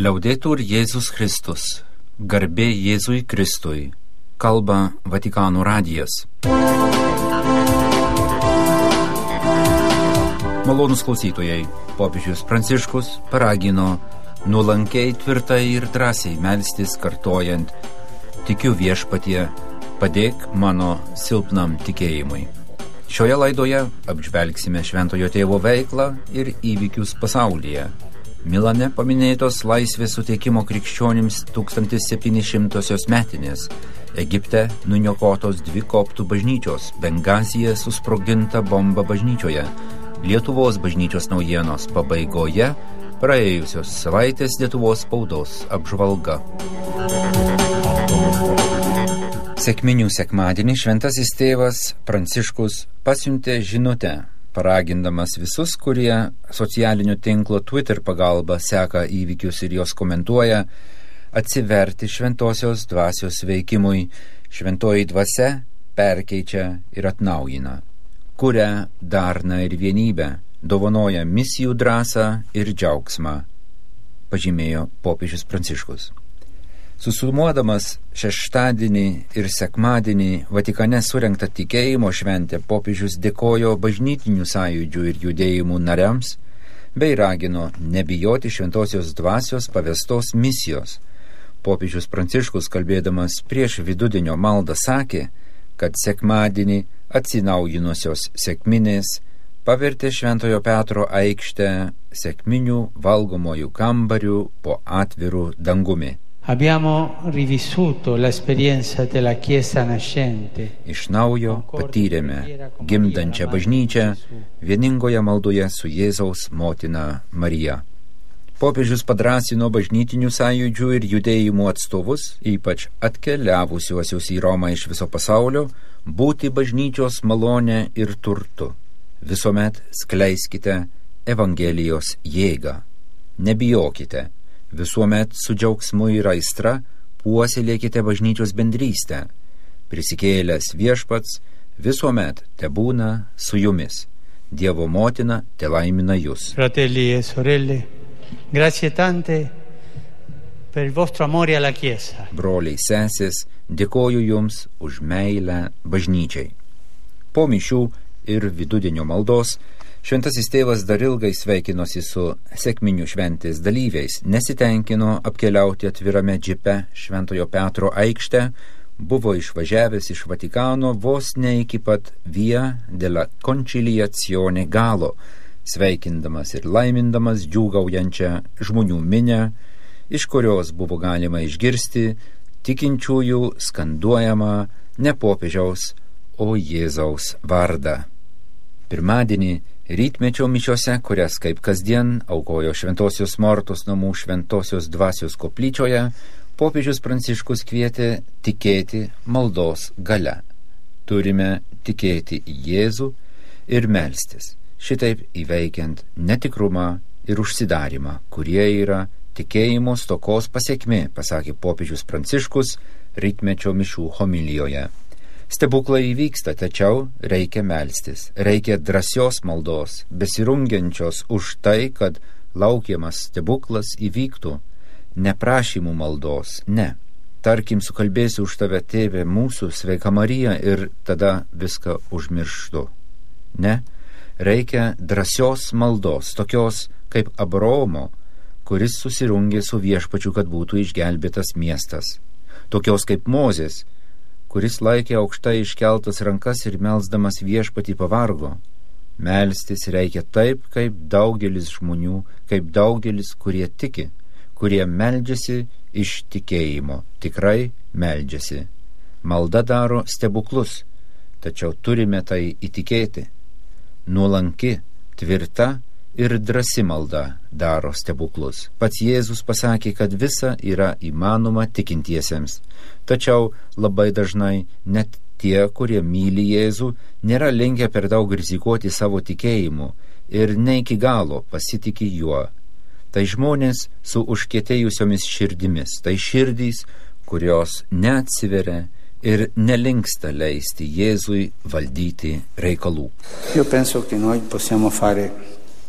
Liaudetur Jėzus Kristus, garbė Jėzui Kristui, kalba Vatikano radijas. Malonūs klausytojai, popiežius Pranciškus paragino nuolankiai, tvirtai ir drąsiai melstis, kartojant: tikiu Viešpatie, padėk mano silpnam tikėjimui. Šioje laidoje apžvelgsime Šventojo Tėvo veiklą ir įvykius pasaulyje. Milane paminėtos laisvės suteikimo krikščionims 1700-osios metinės, Egipte nuniokotos 2 koptų bažnyčios, Bengazyje susprogdinta bomba bažnyčioje, Lietuvos bažnyčios naujienos pabaigoje, praėjusios savaitės Lietuvos spaudos apžvalga. Sekminių sekmadienį šventasis tėvas Pranciškus pasiuntė žinutę, paragindamas visus, kurie socialinių tinklo Twitter pagalba seka įvykius ir jos komentuoja, atsiverti šventosios dvasios veikimui. Šventoji dvasia perkeičia ir atnaujina, kuria darną ir vienybę, dovanoja misijų drąsą ir džiaugsmą, pažymėjo popiežius Pranciškus. Susumuodamas šeštadienį ir sekmadienį Vatikane surengtą tikėjimo šventę, popiežius dėkojo bažnytinių sąjūdžių ir judėjimų nariams bei ragino nebijoti šventosios dvasios pavestos misijos. Popiežius Pranciškus, kalbėdamas prieš vidudienio maldą, sakė, kad sekmadienį atsinaujinusios sekminės pavertė Šventojo Petro aikštę sekminių valgomojų kambarių po atviru dangumi. Abbiamo rivissuto l'esperienza della Chiesa nascente. Iš naujo patyrėme gimdančią bažnyčią vieningoje maldoje su Jėzaus motina Marija. Popiežius padrąsino bažnytinių sąjūdžių ir judėjimų atstovus, ypač atkeliavusiuosius į Romą iš viso pasaulio, būti bažnyčios malone ir turtu. Visuomet skleiskite Evangelijos jėgą. Nebijokite. Visuomet su džiaugsmu ir aistra puoselėkite bažnyčios bendrystę. Prisikėlęs Viešpats visuomet tebūna su jumis. Dievo motina telaimina jūs. Fratelli e sorelle, grazie tante per il vostro amore alla Chiesa. Broliai, sesės, dėkoju jums už meilę bažnyčiai. Po mišių ir vidudienio maldos šventasis tėvas dar ilgai sveikinosi su sekminių šventės dalyviais, nesitenkino apkeliauti atvirame džipe Šventojo Petro aikštę, buvo išvažiavęs iš Vatikano vos ne iki pat Via della Conciliazione galo, sveikindamas ir laimindamas džiūgaujančią žmonių minią, iš kurios buvo galima išgirsti tikinčiųjų skanduojamą ne popiežiaus, o Jėzaus vardą. Pirmadienį rytmečio mišiose, kurias kaip kasdien aukojo Šventosios Mortos namų Šventosios dvasios koplyčioje, popiežius Pranciškus kvietė tikėti maldos galia. Turime tikėti į Jėzų ir melstis, šitaip įveikiant netikrumą ir užsidarimą, kurie yra tikėjimo stokos pasekmė, pasakė popiežius Pranciškus rytmečio mišių homilijoje. Stebuklai įvyksta, tačiau reikia melstis, reikia drąsios maldos, besirungiančios už tai, kad laukiamas stebuklas įvyktų. Ne prašymų maldos, ne. Tarkim, sukalbėsiu už tave, tėve mūsų, sveika Marija, ir tada viską užmirštu. Ne, reikia drąsios maldos, tokios kaip Abraomo, kuris susirungė su Viešpačiu, kad būtų išgelbėtas miestas. Tokios kaip Mozės, kuris laikė aukštai iškeltas rankas ir melsdamas Viešpatį pavargo. Melstis reikia taip, kaip daugelis žmonių, kaip daugelis, kurie tiki, kurie meldžiasi iš tikėjimo, tikrai meldžiasi. Malda daro stebuklus, tačiau turime tai įtikėti. Nuolanki, tvirta ir drąsi malda daro stebuklus. Pats Jėzus pasakė, kad visa yra įmanoma tikintiesiems. Tačiau labai dažnai net tie, kurie myli Jėzų, nėra linkę per daug rizikuoti savo tikėjimu ir ne iki galo pasitiki juo. Tai žmonės su užkietėjusiomis širdimis, tai širdys, kurios neatsiveria ir nelinksta leisti Jėzui valdyti reikalų. Io penso che noi possiamo fare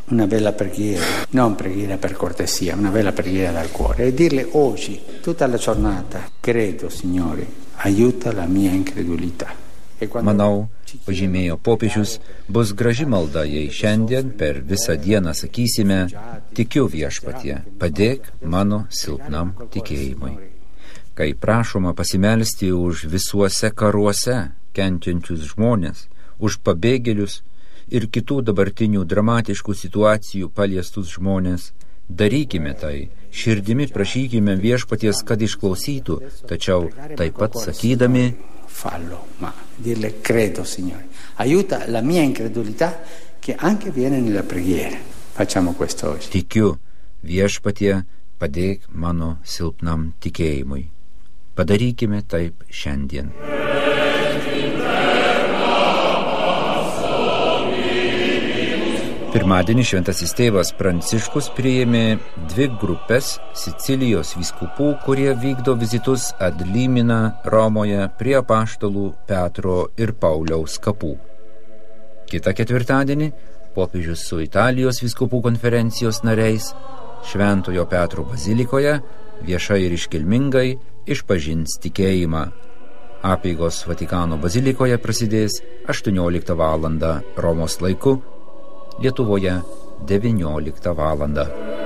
una bella preghiera, non preghiera per cortesia, una bella preghiera dal cuore e dirle oggi, tutta la giornata, credo, Signore, aiuta la mia incredulità. Manau, pažymėjo popiežius, bus graži malda, jei šiandien per visą dieną sakysime, tikiu Viešpatie, padėk mano silpnam tikėjimui. Kai prašoma pasimelsti už visuose karuose kenčiančius žmonės, už pabėgėlius ir kitų dabartinių dramatiškų situacijų paliestus žmonės, darykime tai, širdimi prašykime Viešpaties, kad išklausytų, tačiau taip pat sakydami, fallo, ma dirle credo, Signore. Aiuta la mia incredulità che anche viene nella preghiera. Facciamo questo oggi. Tikiu, Viešpatie, padėk mano silpnam tikėjimui. Padarykime taip šiandien. Pirmadienį šventasis tėvas Pranciškus priėmė 2 grupės Sicilijos vyskupų, kurie vykdo vizitus ad limina Romoje prie apaštalų Petro ir Pauliaus kapų. Kitą ketvirtadienį popiežius su Italijos vyskupų konferencijos nariais Šventojo Petro bazilikoje viešai ir iškilmingai išpažins tikėjimą. Apeigos Vatikano bazilikoje prasidės 18 valandą Romos laiku, Lietuvoje 19 valandą.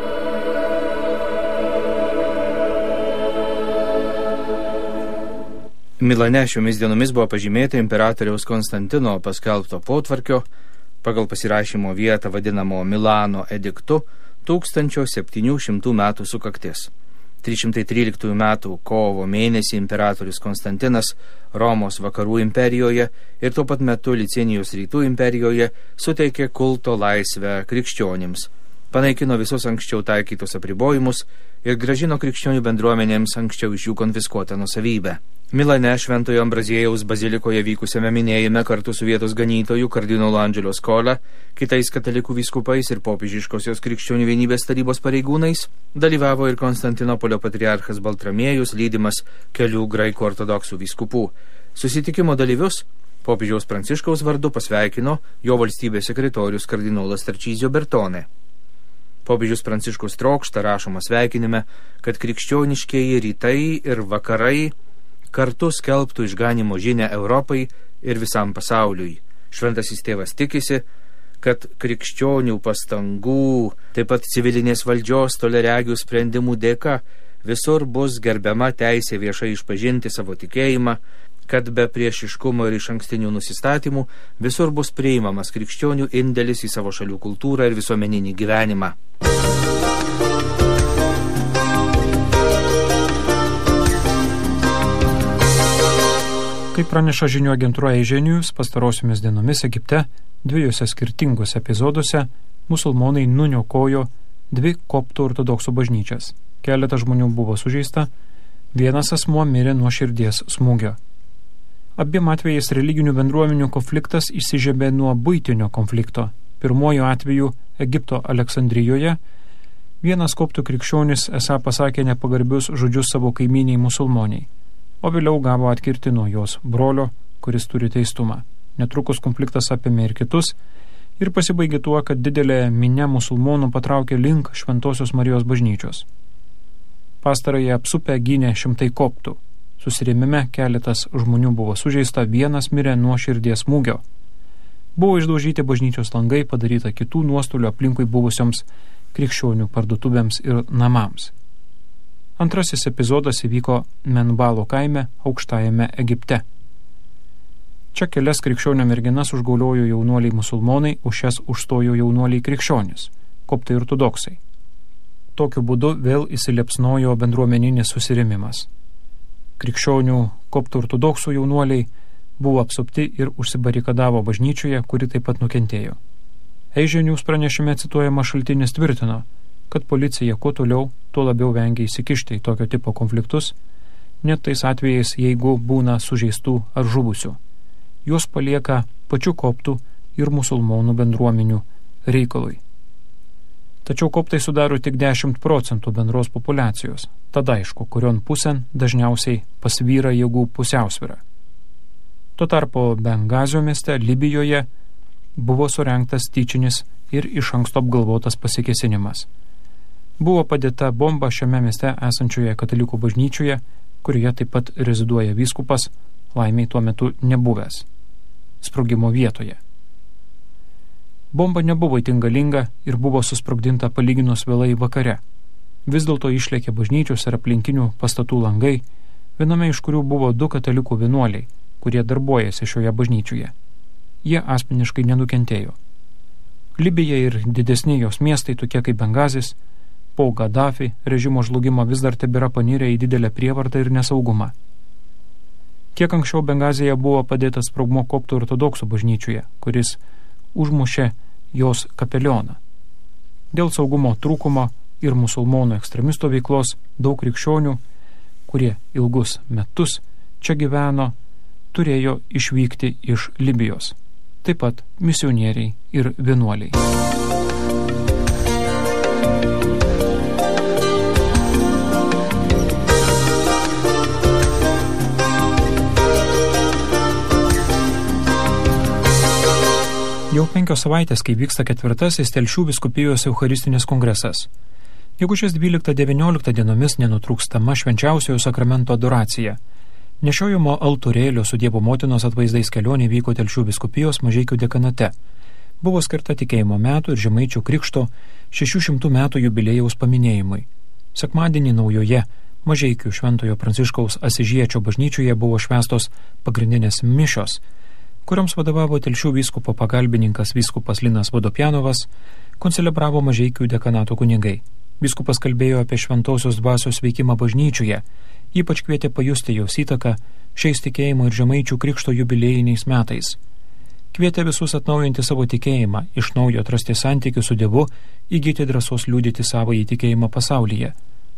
Milane šiomis dienomis buvo pažymėta imperatoriaus Konstantino paskelbto potvarkio, pagal pasirašymo vietą vadinamo Milano ediktu, 1700 metų sukaktis. 313 metų kovo mėnesį imperatorius Konstantinas Romos vakarų imperijoje ir tuo pat metu Licinijos rytų imperijoje suteikė kulto laisvę krikščionims, panaikino visus anksčiau taikytus apribojimus ir grąžino krikščionių bendruomenėms anksčiau iš jų konfiskuotą nuosavybę. Milane Šventojo Ambraziejaus bazilikoje vykusiame minėjime kartu su vietos ganytoju kardinolu Angelo Scola, kitais katalikų vyskupais ir popiežiškosios krikščionių vienybės tarybos pareigūnais dalyvavo ir Konstantinopolio patriarchas Baltramiejus, lydimas kelių graikų ortodoksų vyskupų. Susitikimo dalyvius popiežiaus Pranciškaus vardu pasveikino jo valstybės sekretorius kardinolas Tarčizio Bertone. Popiežius Pranciškus trokšta, rašoma sveikinime, kad krikščioniškieji rytai ir vakarai kartu skelbtų išganimo žinią Europai ir visam pasauliui. Šventasis tėvas tikisi, kad krikščionių pastangų, taip pat civilinės valdžios toliaregių sprendimų dėka visur bus gerbiama teisė viešai išpažinti savo tikėjimą, kad be priešiškumo ir išankstinių nusistatymų visur bus priimamas krikščionių indėlis į savo šalių kultūrą ir visuomeninį gyvenimą. Kaip praneša žinių agentūra Eženius, pastarosiomis dienomis Egipte 2 skirtingose epizoduose musulmonai nuniokojo 2 koptų ortodoksų bažnyčias. Keletas žmonių buvo sužeista, 1 asmuo mirė nuo širdies smūgio. Abiem atvejais religinių bendruomenių konfliktas įsižiebė nuo buitinio konflikto. Pirmuoju atveju Egipto Aleksandrijoje 1 koptų krikščionis esą pasakė nepagarbius žodžius savo kaimyniai musulmoniai, o vėliau gavo atkirti nuo jos brolio, kuris turi teistumą. Netrukus konfliktas apėmė ir kitus ir pasibaigė tuo, kad didelė minia musulmonų patraukė link Šventosios Marijos bažnyčios. Pastarąją apsupę gynė šimtai koptų. Susirėmime keletas žmonių buvo sužeista, 1 mirė nuo širdies smūgio. Buvo išdaužyti bažnyčios langai, padaryta kitų nuostolių aplinkui buvusioms krikščionių parduotuvėms ir namams. Antrasis epizodas įvyko Menbalo kaime aukštajame Egipte. Čia kelias krikščionio merginas užgauliojo jaunuoliai musulmonai, už šias užstojo jaunuoliai krikščionis, koptai ortodoksai. Tokiu būdu vėl įsiliepsnojo bendruomeninis susirėmimas. Krikščionių koptų ortodoksų jaunuoliai buvo apsupti ir užsibarikadavo bažnyčioje, kuri taip pat nukentėjo. Eženius pranešime cituojama šaltinis tvirtino, kad policija kuo toliau, tuo labiau vengia įsikišti į tokio tipo konfliktus, net tais atvejais, jeigu būna sužeistų ar žuvusių. Juos palieka pačių koptų ir musulmonų bendruomenių reikalui. Tačiau koptai sudaro tik 10% bendros populiacijos, tada aišku, kurion pusėn dažniausiai pasvyra jėgų pusiausvyra. Tuo tarpu Bengazio mieste Libijoje buvo surengtas tyčinis ir iš anksto apgalvotas pasikėsinimas. Buvo padėta bomba šiame mieste esančioje katalikų bažnyčioje, kurioje taip pat reziduoja vyskupas, laimiai tuo metu nebuvęs, sprogimo vietoje. Bomba nebuvo itin galinga ir buvo susprogdinta palyginus vėlai vakare. Vis dėlto išlėkė bažnyčios ir aplinkinių pastatų langai, viename iš kurių buvo 2 katalikų vienuoliai, kurie darbuojasi šioje bažnyčioje. Jie asmeniškai nenukentėjo. Libija ir didesni jos miestai, tokie kaip Bengazis, po Gaddafi režimo žlugimo vis dar tebėra panirę į didelę prievartą ir nesaugumą. Kiek anksčiau Bengazija buvo padėtas sprogmuo koptų ortodoksų bažnyčioje, kuris užmušė jos kapelioną. Dėl saugumo trūkumo ir musulmonų ekstremistų veiklos daug krikščionių, kurie ilgus metus čia gyveno, turėjo išvykti iš Libijos. Taip pat misionieriai ir vienuoliai. Jau 5 savaitės, kai vyksta 4. Telšių vyskupijos Eucharistinės kongresas. Gegužės 12-19 dienomis nenutrūkstama švenčiausiojo sakramento adoracija. Nešiojimo altorėlio su Dievo motinos atvaizdais kelionė vyko Telšių vyskupijos Mažeikių dekanate. Buvo skirta tikėjimo metų ir Žemaičių krikšto 600 metų jubiliejaus paminėjimui. Sekmadienį naujoje Mažeikių Šventojo Pranciškaus Asižiečio bažnyčioje buvo švęstos pagrindinės mišios, kurioms vadovavo Telšių vyskupo pagalbininkas vyskupas Linas Vodopjanovas, koncelebravo Mažeikių dekanato kunigai. Vyskupas kalbėjo apie šventosios dvasios veikimą bažnyčioje, ypač kvietė pajusti jos įtaką šiais tikėjimo ir Žemaičių krikšto jubiliejiniais metais. Kvietė visus atnaujinti savo tikėjimą, iš naujo atrasti santykių su Dievu, įgyti drąsos liudyti savo įtikėjimą pasaulyje.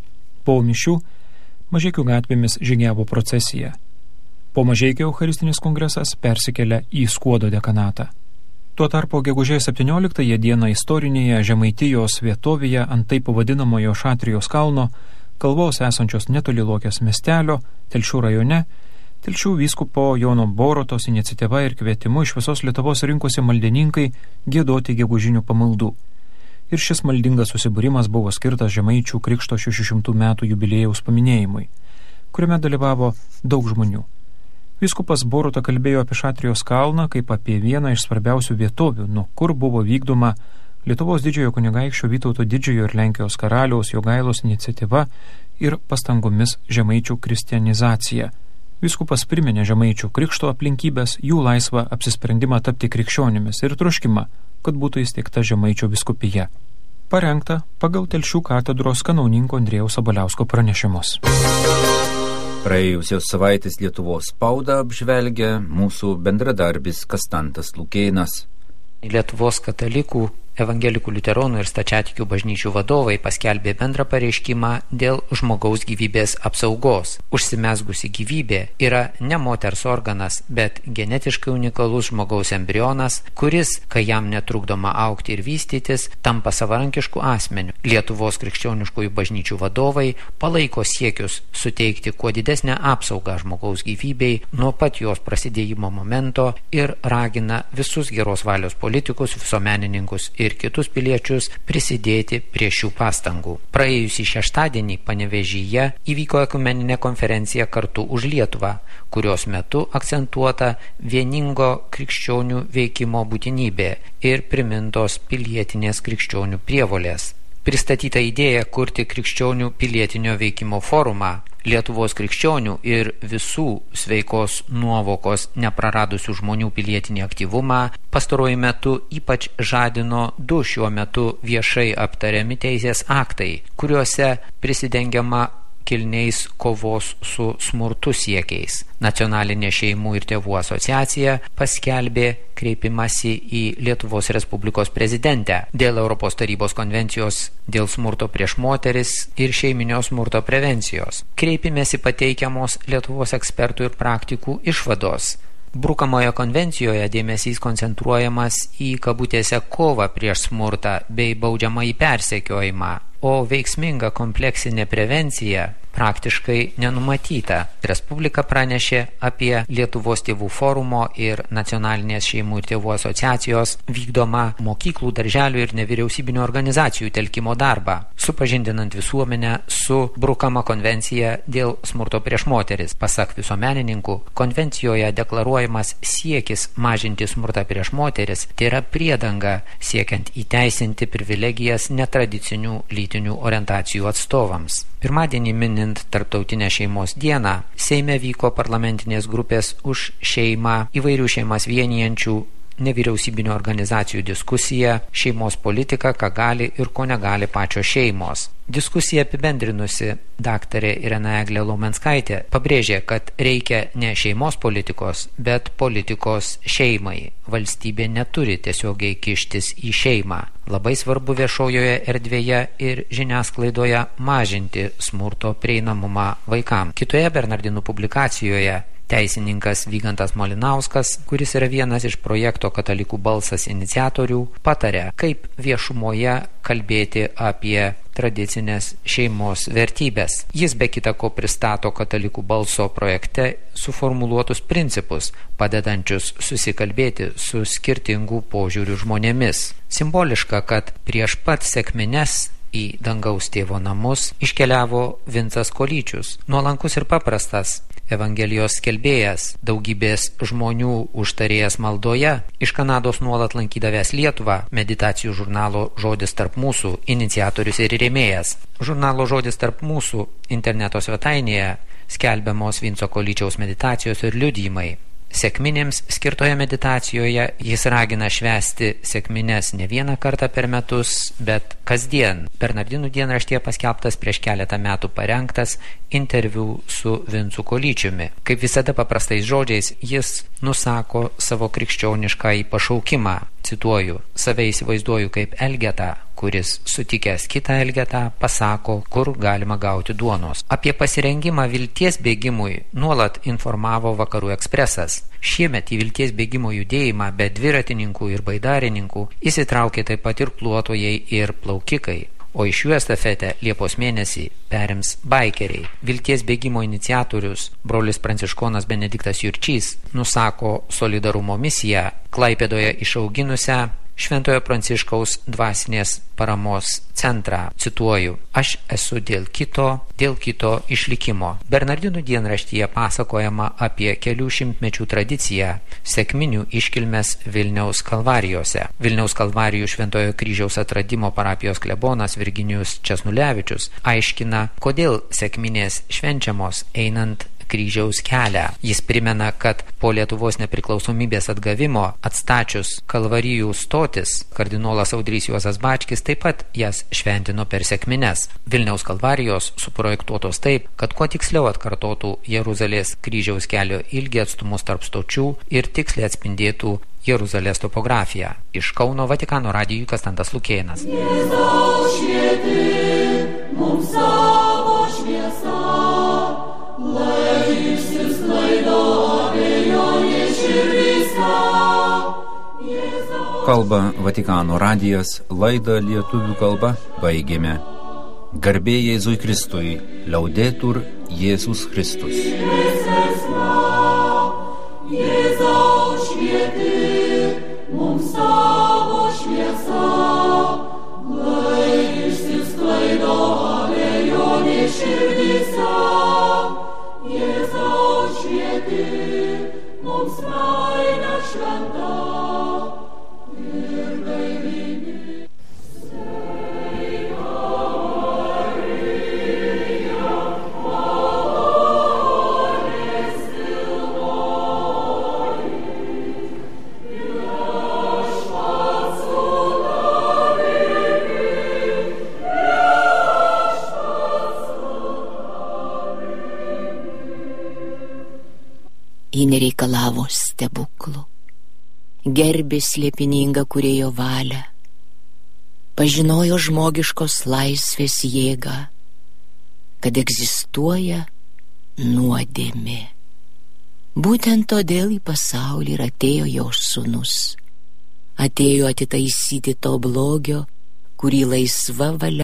Po mišių Mažeikių gatvėmis žygiavo procesija. Po Mažeikių Eucharistinis kongresas persikelia į Skuodo dekanatą. Tuo tarpu gegužės 17 dieną istorinėje Žemaitijos vietovėje ant taip pavadinamojo Šatrijos kalno, kalvos esančios netoli Lokės miestelio, Telšių rajone, Telšių vyskupo Jono Borutos iniciatyva ir kvietimu iš visos Lietuvos rinkosi maldininkai giedoti gegužinių pamaldų. Ir šis maldingas susibūrimas buvo skirtas Žemaičių krikšto 600 metų jubiliejaus paminėjimui, kuriame dalyvavo daug žmonių. Vyskupas Boruta kalbėjo apie Šatrijos kalną kaip apie vieną iš svarbiausių vietovių, nuo kur buvo vykdoma Lietuvos didžiojo kunigaikščio Vytauto didžiojo ir Lenkijos karaliaus Jogailos iniciatyva ir pastangomis Žemaičių kristianizacija. Vyskupas priminė Žemaičių krikšto aplinkybės, jų laisvą apsisprendimą tapti krikščionimis ir troškimą, kad būtų įsteigta Žemaičio vyskupija. Parengta pagal Telšių katedros kanauninko Andrėjaus Sabaliausko pranešimus. Praėjusios savaitės Lietuvos spaudą apžvelgia mūsų bendradarbis Kastantas Lukėnas. Lietuvos katalikų, evangelikų liuteronų ir stačiatikių bažnyčių vadovai paskelbė bendrą pareiškimą dėl žmogaus gyvybės apsaugos. Užsimezgusi gyvybė yra ne moters organas, bet genetiškai unikalus žmogaus embrionas, kuris, kai jam netrukdoma augti ir vystytis, tampa savarankišku asmeniu. Lietuvos krikščioniškųjų bažnyčių vadovai palaiko siekius suteikti kuo didesnę apsaugą žmogaus gyvybei nuo pat jos prasidėjimo momento ir ragina visus geros valios politikus, visuomenininkus ir kitus piliečius prisidėti prie šių pastangų. Praėjusį šeštadienį Panevėžyje įvyko ekumeninė konferencija Kartu už Lietuvą, kurios metu akcentuota vieningo krikščionių veikimo būtinybė ir primintos pilietinės krikščionių prievolės. Pristatyta idėja kurti krikščionių pilietinio veikimo forumą, Lietuvos krikščionių ir visų sveikos nuovokos nepraradusių žmonių pilietinį aktyvumą pastaruoju metu ypač žadino 2 šiuo metu viešai aptariami teisės aktai, kuriuose prisidengiama kilniais kovos su smurtu siekiais. Nacionalinė šeimų ir tėvų asociacija paskelbė kreipimąsi į Lietuvos Respublikos prezidentę dėl Europos tarybos konvencijos dėl smurto prieš moteris ir šeiminio smurto prevencijos. Kreipimėsi pateikiamos Lietuvos ekspertų ir praktikų išvados. Brukamoje konvencijoje dėmesys koncentruojamas į kabutėse kovą prieš smurtą bei baudžiamąjį persekiojimą, o veiksminga kompleksinė prevencija praktiškai nenumatyta. Respublika pranešė apie Lietuvos tėvų forumo ir Nacionalinės šeimų ir tėvų asociacijos vykdomą mokyklų, darželių ir nevyriausybinių organizacijų telkimo darbą, supažindinant visuomenę su Brukama konvencija dėl smurto prieš moteris. Pasak visuomenininkų, konvencijoje deklaruojamas siekis mažinti smurtą prieš moteris, tai yra priedanga siekiant įteisinti privilegijas netradicinių lytinių orientacijų atstovams. Pirmadienį minint Tarptautinę šeimos dieną, Seime vyko parlamentinės grupės už šeimą įvairių šeimas vienijančių nevyriausybinių organizacijų diskusija šeimos politika, ką gali ir ko negali pačios šeimos. Diskusiją apibendrinusi daktarė Irena Eglė Laumenskaitė pabrėžė, kad reikia ne šeimos politikos, bet politikos šeimai. Valstybė neturi tiesiogiai kištis į šeimą. Labai svarbu viešojoje erdvėje ir žiniasklaidoje mažinti smurto prieinamumą vaikams. Kitoje Bernardinų publikacijoje teisininkas Vygantas Malinauskas, kuris yra vienas iš projekto Katalikų balsas iniciatorių, patarė, kaip viešumoje kalbėti apie tradicinės šeimos vertybės. Jis be kita ko pristato Katalikų balso projekte suformuluotus principus, padedančius susikalbėti su skirtingų požiūrių žmonėmis. Simboliška, kad prieš pat sekmines į dangaus tėvo namus iškeliavo Vincas Kolyčius, nuolankus ir paprastas Evangelijos skelbėjas, daugybės žmonių užtarėjas maldoje, iš Kanados nuolat lankydavęs Lietuvą, meditacijų žurnalo Žodis tarp mūsų iniciatorius ir rėmėjas. Žurnalo Žodis tarp mūsų interneto svetainėje skelbiamos Vinco Kolyčiaus meditacijos ir liudijimai. Sekminėms skirtoje meditacijoje jis ragina švęsti sekmines ne vieną kartą per metus, bet kasdien. Bernardinų dienraštyje paskelbtas prieš keletą metų parengtas interviu su Vincu Kolyčiumi. Kaip visada paprastais žodžiais jis nusako savo krikščioniškąjį pašaukimą. Cituoju, save įsivaizduoju kaip elgetą, kuris sutikęs kitą elgetą pasako, kur galima gauti duonos. Apie pasirengimą vilties bėgimui nuolat informavo Vakarų ekspresas. Šiemet į vilties bėgimo judėjimą be dviratininkų ir baidarininkų įsitraukė taip pat ir pluotojai ir plaukikai. O iš jų estafetę Liepos mėnesį perims baikeriai. Vilties bėgimo iniciatorius, brolis pranciškonas Benediktas Jurčys, nusako solidarumo misiją Klaipėdoje išauginusią Šventojo Pranciškaus dvasinės paramos centrą. Cituoju, aš esu dėl kito išlikimo. Bernardinų dienraštyje pasakojama apie kelių šimtmečių tradiciją sekminių iškilmes Vilniaus Kalvarijose. Vilniaus Kalvarijų Šventojo Kryžiaus atradimo parapijos klebonas Virginijus Česnulevičius aiškina, kodėl sekminės švenčiamos einant kryžiaus kelią. Jis primena, kad po Lietuvos nepriklausomybės atgavimo atstačius Kalvarijų stotis, kardinolas Audrys Juozas Bačkis taip pat jas šventino per sekmines. Vilniaus Kalvarijos suprojektuotos taip, kad kuo tiksliau atkartotų Jeruzalės kryžiaus kelio ilgį, atstumus tarp stočių ir tiksliai atspindėtų Jeruzalės topografiją. Iš Kauno Vatikano radijui Kastantas Lukėnas. Jėzaus švieti, mums savo šviesa. Kalba Vatikano radijas, laidą lietuvių kalba baigėme. Garbė Jėzui Kristui, liaudetur Jėzus Kristus. Jėzaus švieti, mums savo šviesa, lai išsisklaido abejonės širdyse. Jėzaus švieti, mums meilė šventa ir gaivybė. Ji nereikalavo stebuklų, gerbė slėpiningą kūrėjo valią, pažinojo žmogiškos laisvės jėgą, kad egzistuoja nuodėmė. Būtent todėl į pasaulį ir atėjo jos sūnus. Atėjo atitaisyti to blogio, kurį laisva valia